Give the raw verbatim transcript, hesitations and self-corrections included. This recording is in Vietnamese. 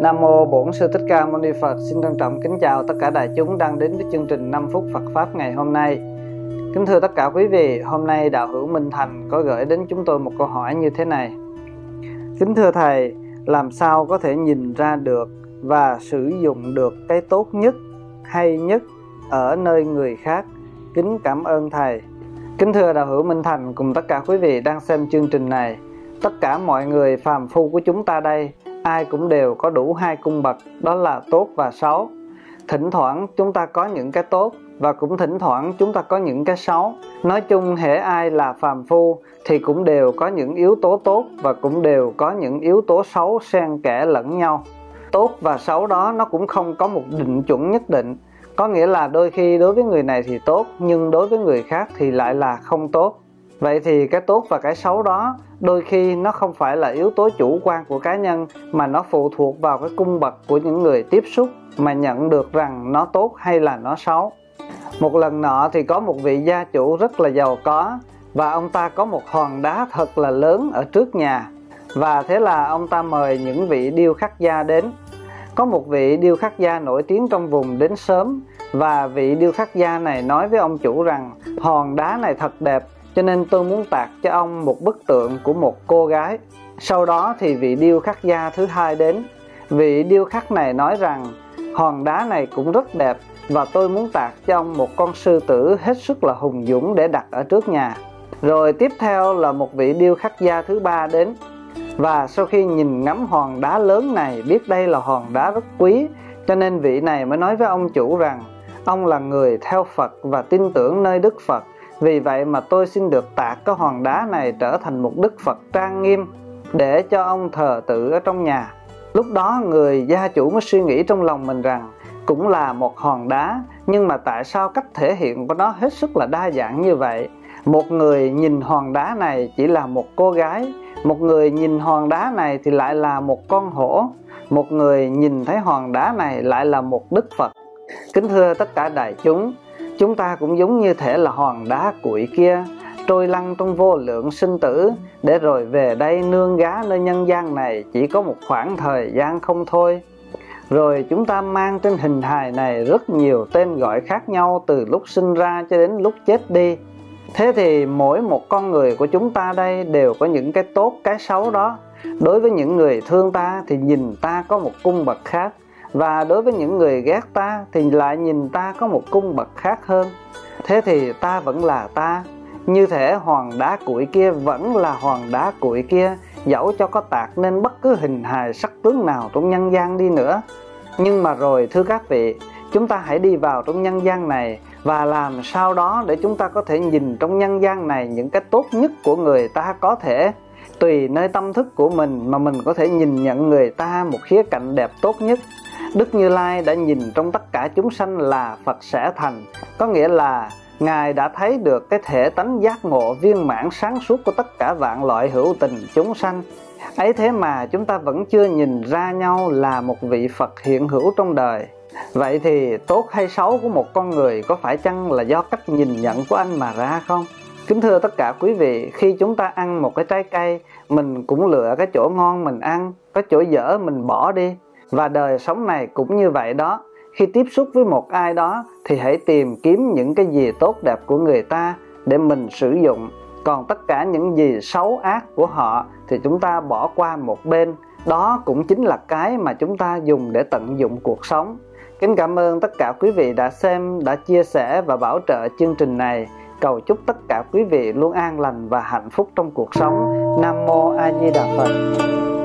Nam mô Bổn Sư Thích Ca Mâu Ni Phật. Xin trân trọng kính chào tất cả đại chúng đang đến với chương trình năm phút Phật pháp ngày hôm nay. Kính thưa tất cả quý vị, hôm nay đạo hữu Minh Thành có gửi đến chúng tôi một câu hỏi như thế này. Kính thưa thầy, làm sao có thể nhìn ra được và sử dụng được cái tốt nhất, hay nhất ở nơi người khác? Kính cảm ơn thầy. Kính thưa đạo hữu Minh Thành cùng tất cả quý vị đang xem chương trình này, tất cả mọi người phàm phu của chúng ta đây, ai cũng đều có đủ hai cung bậc, đó là tốt và xấu. Thỉnh thoảng chúng ta có những cái tốt và cũng thỉnh thoảng chúng ta có những cái xấu. Nói chung hễ ai là phàm phu thì cũng đều có những yếu tố tốt và cũng đều có những yếu tố xấu xen kẽ lẫn nhau. Tốt và xấu đó nó cũng không có một định chuẩn nhất định. Có nghĩa là đôi khi đối với người này thì tốt, nhưng đối với người khác thì lại là không tốt. Vậy thì cái tốt và cái xấu đó đôi khi nó không phải là yếu tố chủ quan của cá nhân, mà nó phụ thuộc vào cái cung bậc của những người tiếp xúc mà nhận được rằng nó tốt hay là nó xấu. Một lần nọ thì có một vị gia chủ rất là giàu có, và ông ta có một hòn đá thật là lớn ở trước nhà. Và thế là ông ta mời những vị điêu khắc gia đến. Có một vị điêu khắc gia nổi tiếng trong vùng đến sớm, và vị điêu khắc gia này nói với ông chủ rằng hòn đá này thật đẹp, cho nên tôi muốn tạc cho ông một bức tượng của một cô gái. Sau đó thì vị điêu khắc gia thứ hai đến. Vị điêu khắc này nói rằng hòn đá này cũng rất đẹp, và tôi muốn tạc cho ông một con sư tử hết sức là hùng dũng để đặt ở trước nhà. Rồi tiếp theo là một vị điêu khắc gia thứ ba đến. Và sau khi nhìn ngắm hòn đá lớn này, biết đây là hòn đá rất quý, cho nên vị này mới nói với ông chủ rằng ông là người theo Phật và tin tưởng nơi Đức Phật, vì vậy mà tôi xin được tạc cái hòn đá này trở thành một Đức Phật trang nghiêm để cho ông thờ tự ở trong nhà. Lúc đó người gia chủ mới suy nghĩ trong lòng mình rằng cũng là một hòn đá, nhưng mà tại sao cách thể hiện của nó hết sức là đa dạng như vậy? Một người nhìn hòn đá này chỉ là một cô gái, một người nhìn hòn đá này thì lại là một con hổ, một người nhìn thấy hòn đá này lại là một Đức Phật. Kính thưa tất cả đại chúng, chúng ta cũng giống như thể là hòn đá cuội kia, trôi lăn trong vô lượng sinh tử, để rồi về đây nương gá nơi nhân gian này chỉ có một khoảng thời gian không thôi. Rồi chúng ta mang trên hình hài này rất nhiều tên gọi khác nhau, từ lúc sinh ra cho đến lúc chết đi. Thế thì mỗi một con người của chúng ta đây đều có những cái tốt, cái xấu đó. Đối với những người thương ta thì nhìn ta có một cung bậc khác, và đối với những người ghét ta thì lại nhìn ta có một cung bậc khác hơn. Thế thì ta vẫn là ta. Như thể hòn đá cuội kia vẫn là hòn đá cuội kia, dẫu cho có tạc nên bất cứ hình hài sắc tướng nào trong nhân gian đi nữa. Nhưng mà rồi thưa các vị, chúng ta hãy đi vào trong nhân gian này, và làm sao đó để chúng ta có thể nhìn trong nhân gian này những cái tốt nhất của người ta có thể. Tùy nơi tâm thức của mình mà mình có thể nhìn nhận người ta một khía cạnh đẹp tốt nhất. Đức Như Lai đã nhìn trong tất cả chúng sanh là Phật sẽ thành, có nghĩa là Ngài đã thấy được cái thể tánh giác ngộ viên mãn sáng suốt của tất cả vạn loại hữu tình chúng sanh. Ấy thế mà chúng ta vẫn chưa nhìn ra nhau là một vị Phật hiện hữu trong đời. Vậy thì tốt hay xấu của một con người có phải chăng là do cách nhìn nhận của anh mà ra không? Kính thưa tất cả quý vị, khi chúng ta ăn một cái trái cây, mình cũng lựa cái chỗ ngon mình ăn, có chỗ dở mình bỏ đi. Và đời sống này cũng như vậy đó. Khi tiếp xúc với một ai đó thì hãy tìm kiếm những cái gì tốt đẹp của người ta để mình sử dụng. Còn tất cả những gì xấu ác của họ thì chúng ta bỏ qua một bên. Đó cũng chính là cái mà chúng ta dùng để tận dụng cuộc sống. Kính cảm ơn tất cả quý vị đã xem, đã chia sẻ và bảo trợ chương trình này. Cầu chúc tất cả quý vị luôn an lành và hạnh phúc trong cuộc sống. Nam Mô A Di Đà Phật.